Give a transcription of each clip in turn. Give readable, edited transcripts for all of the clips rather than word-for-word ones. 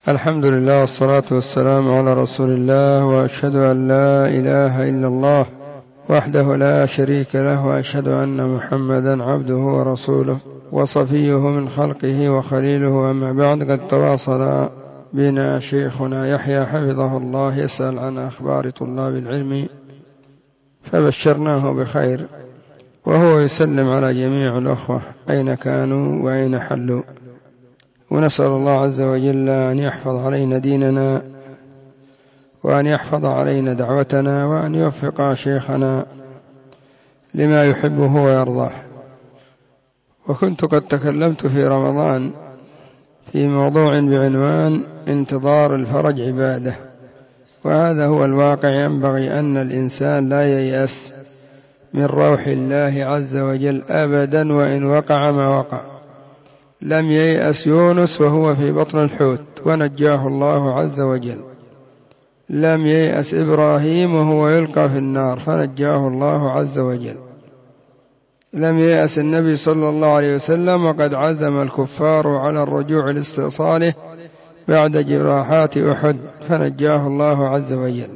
الحمد لله والصلاة والسلام على رسول الله، وأشهد أن لا إله إلا الله وحده لا شريك له، وأشهد أن محمدا عبده ورسوله وصفيه من خلقه وخليله. أما بعد، قد تواصل بنا شيخنا يحيى حفظه الله يسأل عن أخبار طلاب العلم، فبشرناه بخير، وهو يسلم على جميع الأخوة أين كانوا وأين حلوا، ونسأل الله عز وجل أن يحفظ علينا ديننا، وأن يحفظ علينا دعوتنا، وأن يوفق شيخنا لما يحبه ويرضاه. وكنت قد تكلمت في رمضان في موضوع بعنوان انتظار الفرج عبادة، وهذا هو الواقع. ينبغي أن الإنسان لا ييأس من روح الله عز وجل أبدا، وإن وقع ما وقع. لم ييأس يونس وهو في بطن الحوت ونجاه الله عز وجل، لم ييأس إبراهيم وهو يلقى في النار فنجاه الله عز وجل، لم ييأس النبي صلى الله عليه وسلم وقد عزم الكفار على الرجوع لاستئصاله بعد جراحات أحد فنجاه الله عز وجل،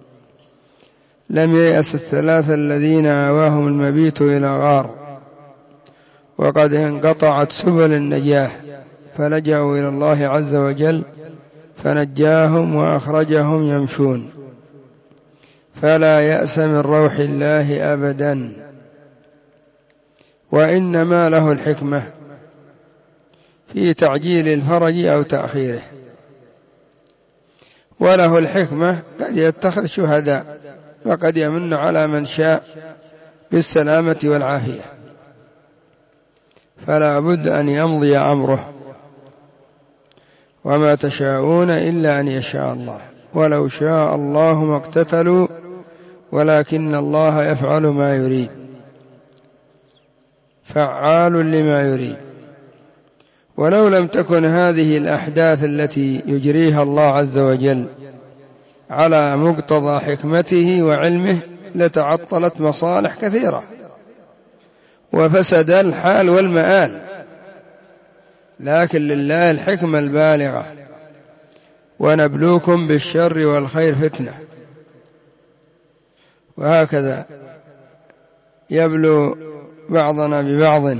لم ييأس الثلاثة الذين آواهم المبيت إلى غار وقد انقطعت سبل النجاة فلجأوا إلى الله عز وجل فنجاهم وأخرجهم يمشون. فلا يأس من روح الله أبدا، وإنما له الحكمة في تعجيل الفرج أو تأخيره، وله الحكمة قد يتخذ شهداء وقد يمن على من شاء بالسلامة والعافية، فلا بد أن يمضي أمره، وما تشاءون إلا أن يشاء الله، ولو شاء الله ما اقتتلوا ولكن الله يفعل ما يريد، فعال لما يريد. ولو لم تكن هذه الأحداث التي يجريها الله عز وجل على مقتضى حكمته وعلمه لتعطلت مصالح كثيرة وفسد الحال والمآل، لكن لله الحكمة البالغة. ونبلوكم بالشر والخير فتنة، وهكذا يبلو بعضنا ببعض.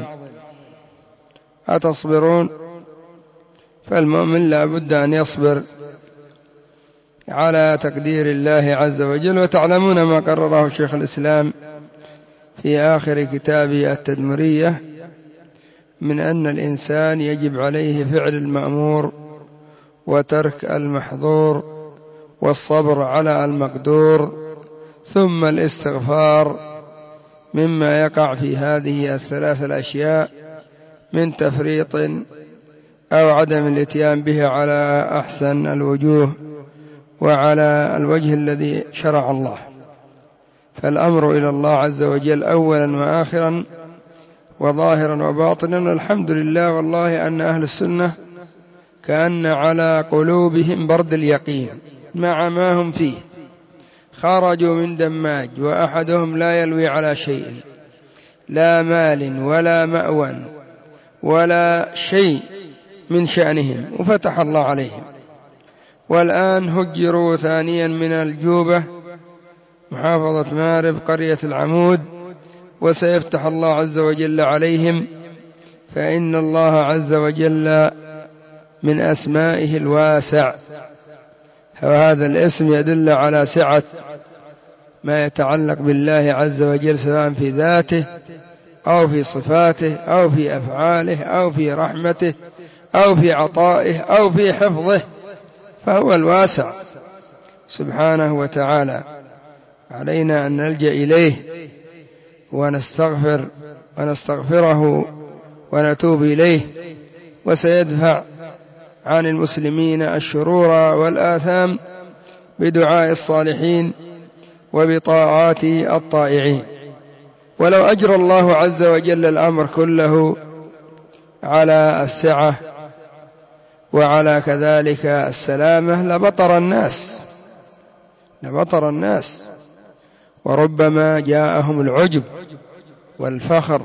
أتصبرون؟ فالمؤمن لا بد أن يصبر على تقدير الله عز وجل. وتعلمون ما قرره شيخ الإسلام في آخر كتابه التدمرية من أن الإنسان يجب عليه فعل المأمور وترك المحظور والصبر على المقدور، ثم الاستغفار مما يقع في هذه الثلاث الأشياء من تفريط أو عدم الاتيان به على أحسن الوجوه وعلى الوجه الذي شرع الله. فالأمر إلى الله عز وجل أولا وآخرا وظاهرا وباطنا. الحمد لله والله أن أهل السنة كأن على قلوبهم برد اليقين مع ما هم فيه، خرجوا من دماج وأحدهم لا يلوي على شيء، لا مال ولا مأوى ولا شيء من شأنهم، وفتح الله عليهم. والآن هجروا ثانيا من الجوبة محافظة مارب قرية العمود، وسيفتح الله عز وجل عليهم، فإن الله عز وجل من أسمائه الواسع، وهذا الاسم يدل على سعة ما يتعلق بالله عز وجل، سواء في ذاته أو في صفاته أو في أفعاله أو في رحمته أو في عطائه أو في حفظه، فهو الواسع سبحانه وتعالى. علينا أن نلجأ إليه ونستغفره ونتوب إليه، وسيدفع عن المسلمين الشرور والآثام بدعاء الصالحين وبطاعات الطائعين. ولو أجرى الله عز وجل الأمر كله على السعة وعلى كذلك السلامة لبطر الناس، وربما جاءهم العجب والفخر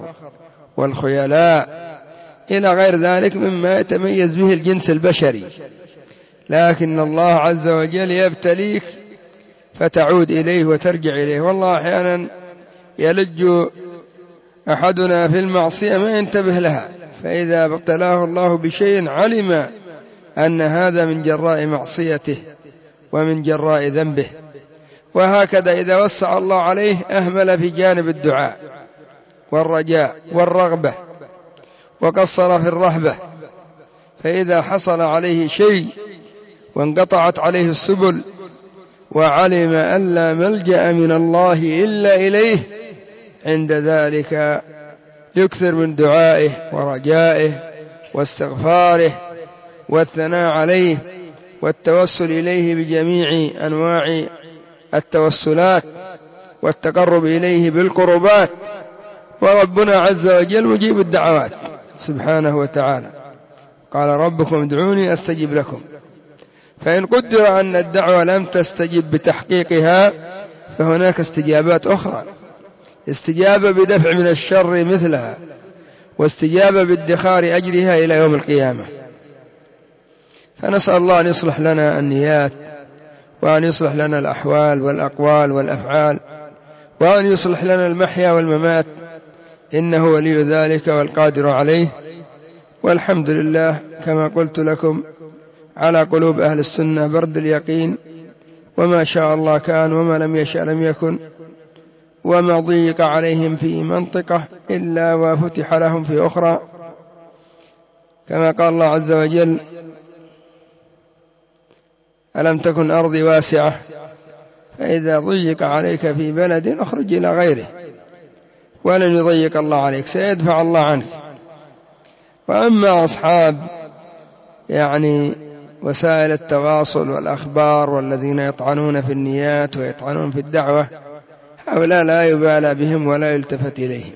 والخيلاء إلى غير ذلك مما يتميز به الجنس البشري. لكن الله عز وجل يبتليك فتعود إليه وترجع إليه. والله أحيانا يلج أحدنا في المعصية ما ينتبه لها، فإذا ابتلاه الله بشيء علم أن هذا من جراء معصيته ومن جراء ذنبه. وهكذا إذا وسع الله عليه أهمل في جانب الدعاء والرجاء والرغبة وقصر في الرهبة، فإذا حصل عليه شيء وانقطعت عليه السبل وعلم أن لا ملجأ من الله إلا إليه، عند ذلك يكثر من دعائه ورجائه واستغفاره والثناء عليه والتوسل إليه بجميع أنواع التوسلات والتقرب إليه بالقربات. وربنا عز وجل مجيب الدعوات سبحانه وتعالى، قال ربكم ادعوني أستجب لكم. فإن قدر أن الدعوة لم تستجب بتحقيقها فهناك استجابات أخرى، استجابة بدفع من الشر مثلها، واستجابة بادخار أجرها إلى يوم القيامة. فنسأل الله أن يصلح لنا النيات، وأن يصلح لنا الأحوال والأقوال والأفعال، وأن يصلح لنا المحيا والممات، إنه ولي ذلك والقادر عليه. والحمد لله كما قلت لكم على قلوب أهل السنة برد اليقين، وما شاء الله كان وما لم يشأ لم يكن، وما ضيق عليهم في منطقة إلا وفتح لهم في أخرى، كما قال الله عز وجل ألم تكن أرضي واسعة فإذا ضيق عليك في بلد أخرج إلى غيره، ولن يضيق الله عليك، سيدفع الله عنك. وأما أصحاب وسائل التواصل والأخبار والذين يطعنون في النيات ويطعنون في الدعوة، هؤلاء لا يبالى بهم ولا يلتفت إليهم،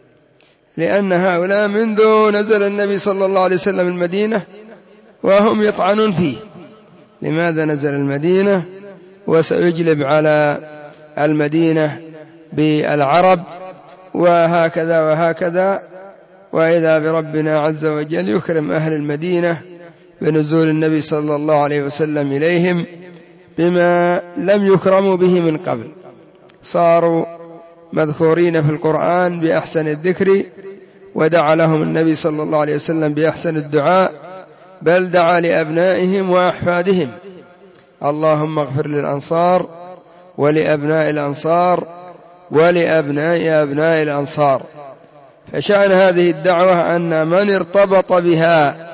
لأن هؤلاء منذ نزل النبي صلى الله عليه وسلم المدينة وهم يطعنون فيه. لماذا نزل المدينة وسيجلب على المدينة بالعرب وهكذا وهكذا، وإذا بربنا عز وجل يكرم أهل المدينة بنزول النبي صلى الله عليه وسلم إليهم بما لم يكرموا به من قبل، صاروا مذكورين في القرآن بأحسن الذكر، ودعا لهم النبي صلى الله عليه وسلم بأحسن الدعاء، بل دعا لأبنائهم وأحفادهم اللهم اغفر للأنصار ولأبناء الأنصار ولأبناء أبناء الأنصار. فشأن هذه الدعوة أن من ارتبط بها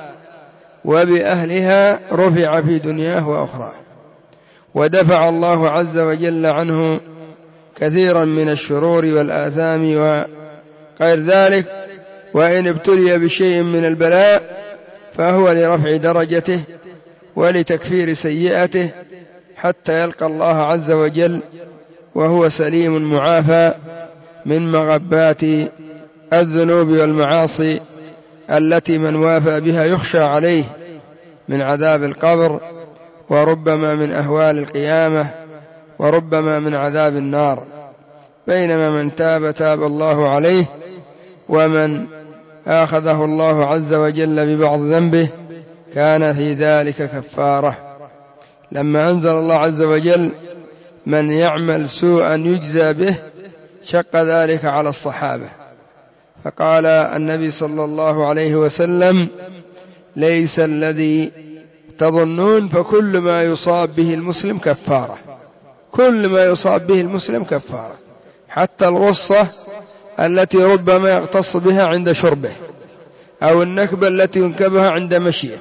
وبأهلها رفع في دنياه وأخرى، ودفع الله عز وجل عنه كثيرا من الشرور والآثام وغير ذلك. وإن ابتلي بشيء من البلاء فهو لرفع درجته ولتكفير سيئته حتى يلقى الله عز وجل وهو سليم معافى من مغبات الذنوب والمعاصي التي من وافى بها يخشى عليه من عذاب القبر، وربما من أهوال القيامة، وربما من عذاب النار. بينما من تاب تاب الله عليه، ومن آخذه الله عز وجل ببعض ذنبه كان في ذلك كفارة. لما أنزل الله عز وجل من يعمل سوءا يجزى به شق ذلك على الصحابة، فقال النبي صلى الله عليه وسلم ليس الذي تظنون، فكل ما يصاب به المسلم كفارة، كل ما يصاب به المسلم كفارة، حتى الغصة التي ربما يغتص بها عند شربه، أو النكبة التي ينكبها عند مشيه،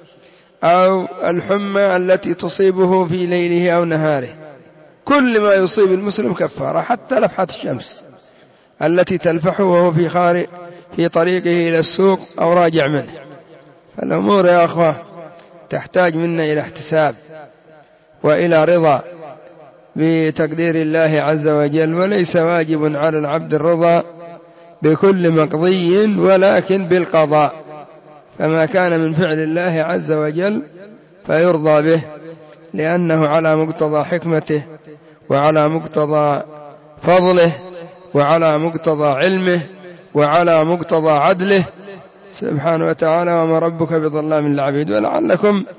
أو الحمى التي تصيبه في ليله أو نهاره، كل ما يصيب المسلم كفارة، حتى لفحة الشمس التي تلفحه وهو في طريقه إلى السوق أو راجع منه. فالأمور يا أخوة تحتاج منا إلى احتساب وإلى رضا بتقدير الله عز وجل، وليس واجب على العبد الرضا بكل مقضي ولكن بالقضاء، فما كان من فعل الله عز وجل فيرضى به، لأنه على مقتضى حكمته وعلى مقتضى فضله وعلى مقتضى علمه وعلى مقتضى عدله سبحانه وتعالى. وما ربك بظلام للعبيد. ولعلكم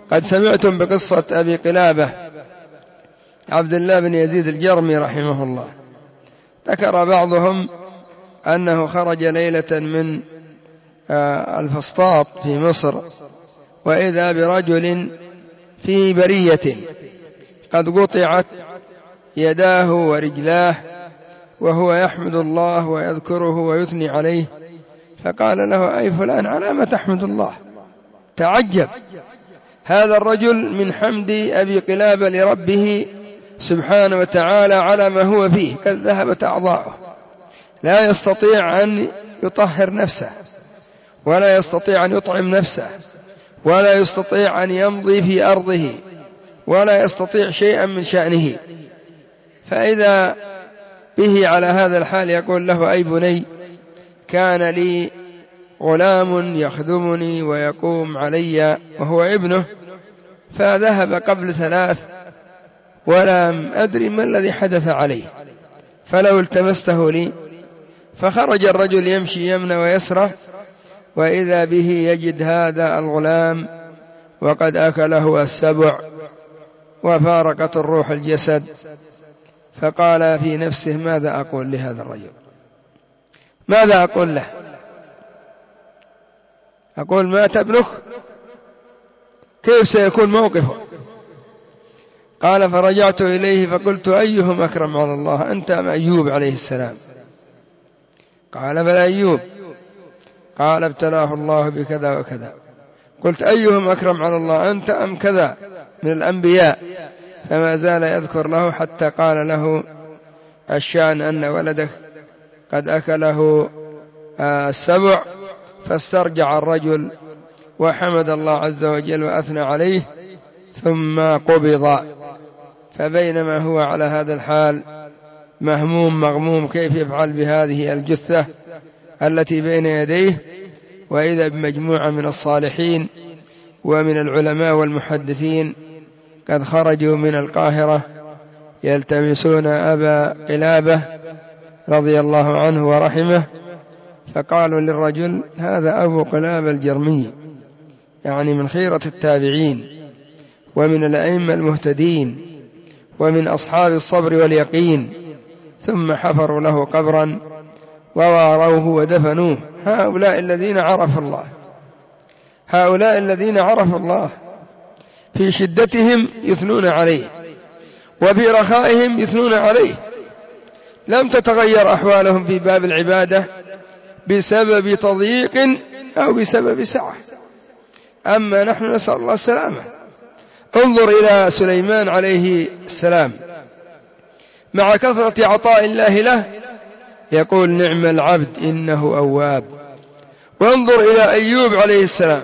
قد سمعتم بقصة أبي قلابة عبد الله بن يزيد الجرمي رحمه الله. ذكر بعضهم أنه خرج ليلة من الفسطاط في مصر، وإذا برجل في برية قد قطعت يداه ورجلاه، وهو يحمد الله ويذكره ويثني عليه، فقال له: أي فلان، على ما تحمد الله؟ تعجب هذا الرجل من حمد أبي قلابة لربه سبحانه وتعالى على ما هو فيه، قد ذهبت أعضاؤه، لا يستطيع أن يطهر نفسه، ولا يستطيع أن يطعم نفسه، ولا يستطيع أن يمضي في أرضه، ولا يستطيع شيئا من شأنه. فإذا به على هذا الحال يقول له: أي بني، كان لي غلام يخدمني ويقوم علي وهو ابنه، فذهب قبل 3 ولم أدري ما الذي حدث عليه، فلو التمسته لي. فخرج الرجل يمشي يمنى ويسرى، وإذا به يجد هذا الغلام وقد أكله السبع وفارقت الروح الجسد، فقال في نفسه: ماذا أقول لهذا الرجل؟ ماذا أقول له؟ أقول مات ابنك؟ كيف سيكون موقفه؟ قال: فرجعت إليه فقلت: أيهم أكرم على الله، أنت أم أيوب عليه السلام؟ قال: بل أيوب. قال: ابتلاه الله بكذا وكذا. قلت: أيهم أكرم على الله، أنت أم كذا من الأنبياء؟ فما زال يذكر له حتى قال له: الشأن أن ولدك قد أكله السبع. فاسترجع الرجل وحمد الله عز وجل وأثنى عليه، ثم قبض. فبينما هو على هذا الحال مهموم مغموم كيف يفعل بهذه الجثة التي بين يديه، وإذا بمجموعة من الصالحين ومن العلماء والمحدثين قد خرجوا من القاهرة يلتمسون أبا قلابة رضي الله عنه ورحمه، فقالوا للرجل: هذا أبو قلابة الجرمي، يعني من خيرة التابعين ومن الأئمة المهتدين ومن أصحاب الصبر واليقين. ثم حفروا له قبرا وواروه ودفنوه. هؤلاء الذين عرفوا الله، هؤلاء الذين عرفوا الله في شدتهم يثنون عليه، وفي رخائهم يثنون عليه، لم تتغير أحوالهم في باب العبادة بسبب تضييق أو بسبب سعة. أما نحن نسأل الله السلامة. انظر إلى سليمان عليه السلام، مع كثرة عطاء الله له يقول: نعم العبد إنه أواب. وانظر إلى أيوب عليه السلام،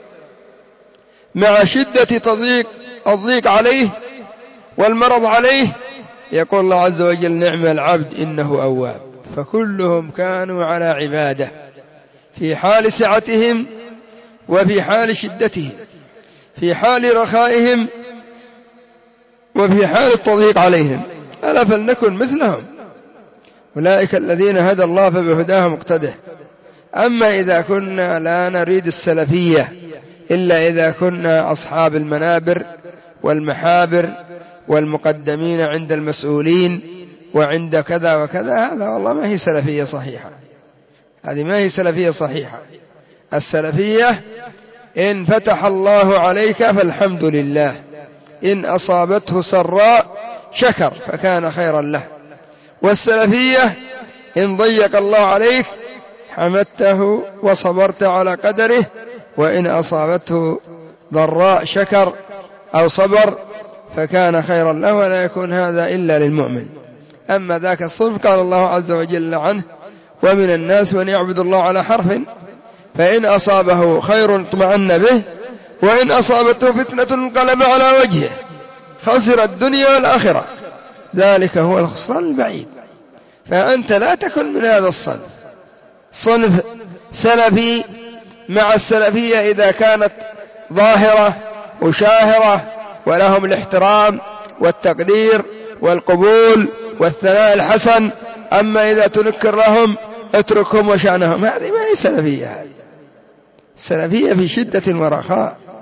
مع شدة الضيق عليه والمرض عليه يقول الله عز وجل: نعم العبد إنه أواب. فكلهم كانوا على عبادة في حال سعتهم وفي حال شدتهم، في حال رخائهم وفي حال التضييق عليهم. ألا فلنكن مثلهم، أولئك الذين هدى الله فبهداه مقتده. أما إذا كنا لا نريد السلفية إلا إذا كنا أصحاب المنابر والمحابر والمقدمين عند المسؤولين وعند كذا وكذا، هذا والله ما هي سلفية صحيحة، هذه ما هي سلفية صحيحة. السلفية إن فتح الله عليك فالحمد لله، إن أصابته سراء شكر فكان خيرا له. والسلفية إن ضيق الله عليك حمدته وصبرت على قدره، وإن أصابته ضراء شكر أو صبر فكان خيرا له، ولا يكون هذا إلا للمؤمن. أما ذاك الصنف قال الله عز وجل عنه: ومن الناس من يعبد الله على حرف، فإن أصابه خير اطمأن به، وإن أصابته فتنة انقلب على وجهه خسر الدنيا والآخرة، ذلك هو الخسران البعيد. فأنت لا تكن من هذا الصنف، صنف سلفي مع السلفية إذا كانت ظاهرة وشاهرة ولهم الاحترام والتقدير والقبول والثناء الحسن. أما إذا تنكر لهم اتركهم وشأنهم، هذه ما هي سلفية. هذه سلفية في شدة ورخاء،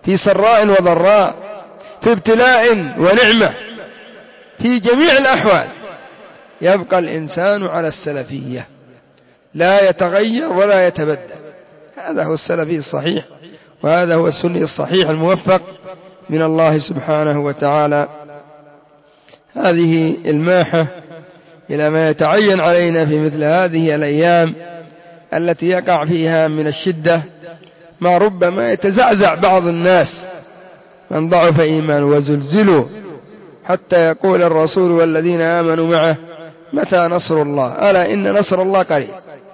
في سراء وضراء، في ابتلاء ونعمة، في جميع الأحوال يبقى الإنسان على السلفية، لا يتغير ولا يتبدل. هذا هو السلفي الصحيح، وهذا هو السني الصحيح الموفق من الله سبحانه وتعالى. هذه الماحة إلى ما يتعين علينا في مثل هذه الأيام التي يقع فيها من الشدة ما ربما يتزعزع بعض الناس من ضعف إيمانه وزلزلوا، حتى يقول الرسول والذين آمنوا معه متى نصر الله؟ ألا إن نصر الله قريب،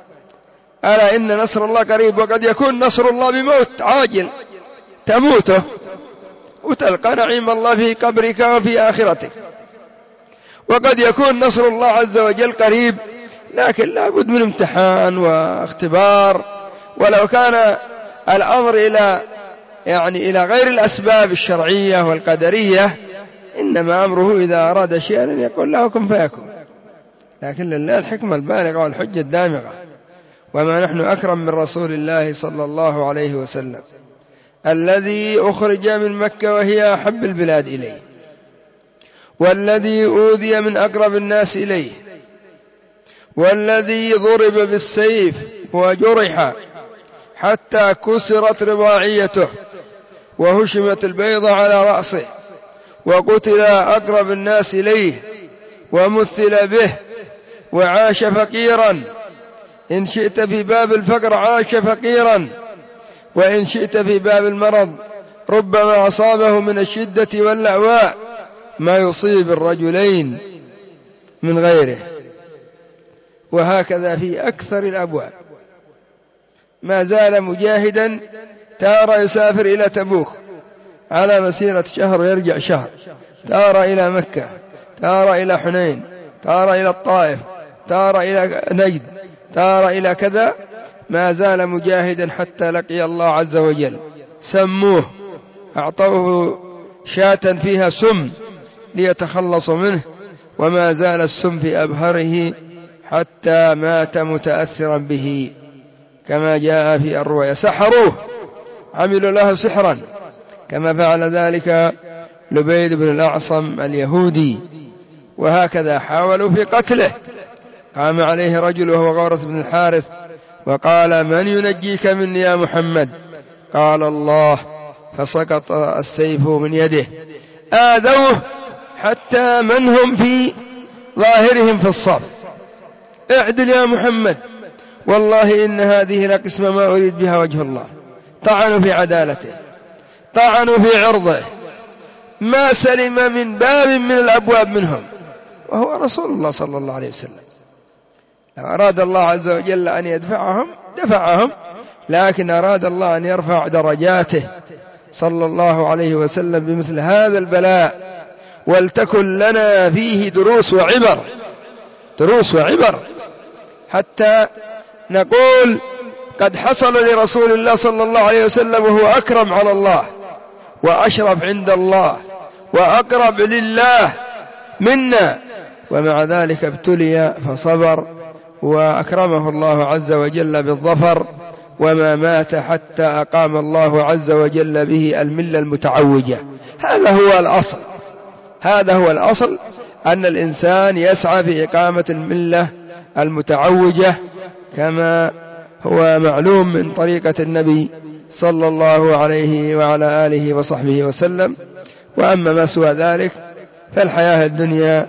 ألا إن نصر الله قريب. وقد يكون نصر الله بموت عاجل تموته وتلقى نعيم الله في قبرك وفي آخرتك، وقد يكون نصر الله عز وجل قريب لكن لا بد من امتحان واختبار. ولو كان الأمر إلى غير الأسباب الشرعية والقدرية، إنما أمره إذا أراد شيئا أن يقول له كن فيكون، لكن لله الحكمة البالغة والحجة الدامغة. وما نحن أكرم من رسول الله صلى الله عليه وسلم الذي أخرج من مكة وهي أحب البلاد إليه، والذي أوذي من أقرب الناس إليه، والذي ضرب بالسيف وجرح حتى كسرت رباعيته وهشمت البيضة على رأسه، وقتل أقرب الناس إليه ومثل به، وعاش فقيرا، إن شئت في باب الفقر عاش فقيرا، وإن شئت في باب المرض ربما أصابه من الشدة واللأواء ما يصيب الرجلين من غيره. وهكذا في أكثر الأبواب. ما زال مجاهدا، تارة يسافر إلى تبوك على مسيرة شهر ويرجع شهر، تارة إلى مكة، تارة إلى حنين، تارة إلى الطائف، تارة إلى نجد، تارة إلى كذا. ما زال مجاهدا حتى لقي الله عز وجل. سموه، أعطوه شاة فيها سم ليتخلص منه، وما زال السم في أبهره حتى مات متأثرا به كما جاء في الرواية. سحروه، عملوا له سحرا كما فعل ذلك لبيد بن الأعصم اليهودي. وهكذا حاولوا في قتله. قام عليه رجل وهو غورث بن الحارث وقال من ينجيك مني يا محمد؟ قال الله، فسقط السيف من يده. آذوه حتى من هم في ظاهرهم في الصف، اعدل يا محمد، والله إن هذه لقسمة ما أريد بها وجه الله. طعنوا في عدالته، طعنوا في عرضه، ما سلم من باب من الأبواب منهم، وهو رسول الله صلى الله عليه وسلم. لو أراد الله عز وجل أن يدفعهم دفعهم، لكن أراد الله أن يرفع درجاته صلى الله عليه وسلم بمثل هذا البلاء. ولتكن لنا فيه دروس وعبر، دروس وعبر، حتى نقول قد حصل لرسول الله صلى الله عليه وسلم وهو أكرم على الله وأشرف عند الله وأقرب لله منا، ومع ذلك ابتلي فصبر وأكرمه الله عز وجل بالظفر، وما مات حتى أقام الله عز وجل به الملة المتعوجة. هذا هو الأصل، هذا هو الأصل، أن الإنسان يسعى في إقامة الملة المتعوجة كما هو معلوم من طريقة النبي صلى الله عليه وعلى آله وصحبه وسلم. وأما ما سوى ذلك فالحياة الدنيا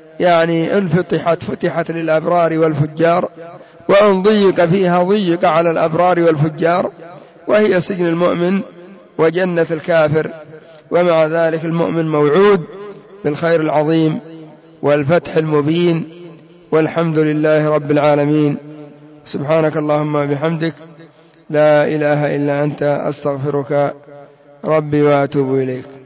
إن فتحت للأبرار والفجار، وإن ضيق فيها ضيق على الأبرار والفجار، وهي سجن المؤمن وجنة الكافر. ومع ذلك المؤمن موعود بالخير العظيم والفتح المبين، والحمد لله رب العالمين. سبحانك اللهم وبحمدك، لا إله إلا أنت، أستغفرك ربي وأتوب إليك.